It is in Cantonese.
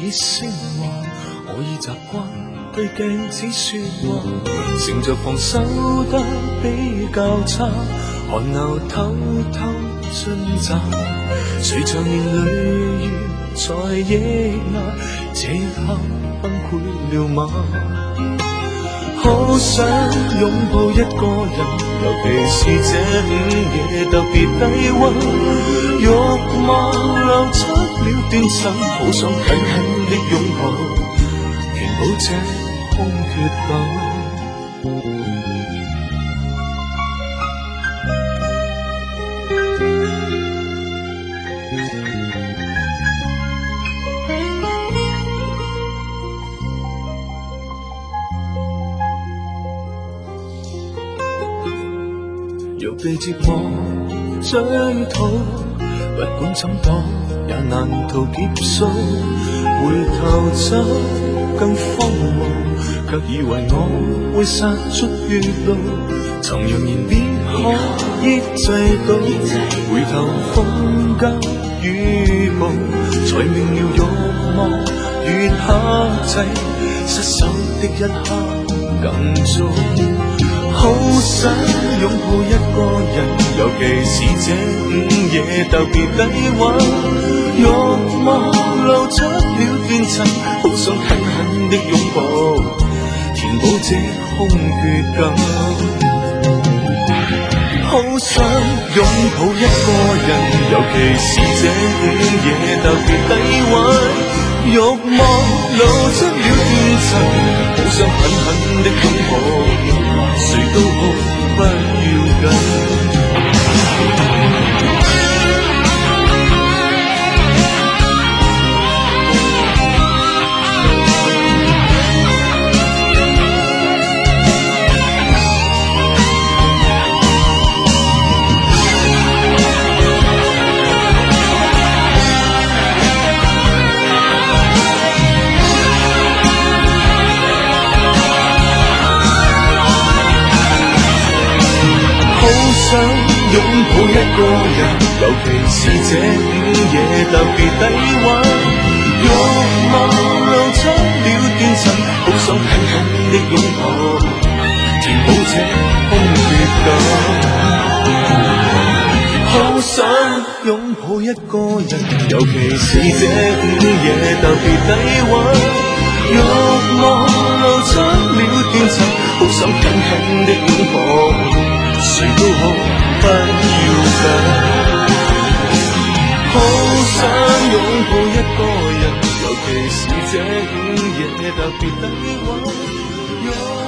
以升華，我已習慣對鏡子說話，乘着防守得比較差，寒流偷偷進襲，誰長年累月在抑壓，這刻崩潰了嗎？好想擁抱一個人，尤其是這午夜特別低溫，欲望流出了斷層，好想緊緊的擁抱，填補這空缺感。若被折磨追討，不管怎躲也難逃劫數，回頭走更荒謬，卻以為我會殺出血路，曾揚言必可抑制到，回頭風急雨暴，才明了欲望越克制，失手的一刻更糟。好想擁抱一個人，尤其是這午夜特別低溫，欲望流出了斷層，好想狠狠的擁抱，填補這空缺感。好想擁抱一個人，尤其是這午夜特別低溫，欲望流出了斷層，好想狠狠的擁抱，誰都好不要緊。想擁抱一個人，尤其是這午夜特別低溫，欲望流出了斷層，好想狠狠的擁抱，填補這空缺感。好想擁抱一個人，尤其是這午夜特別低溫，欲望流出了斷層，好想狠狠的擁抱，誰都好不要緊。好想擁抱一個人，尤其是這午夜特別低溫。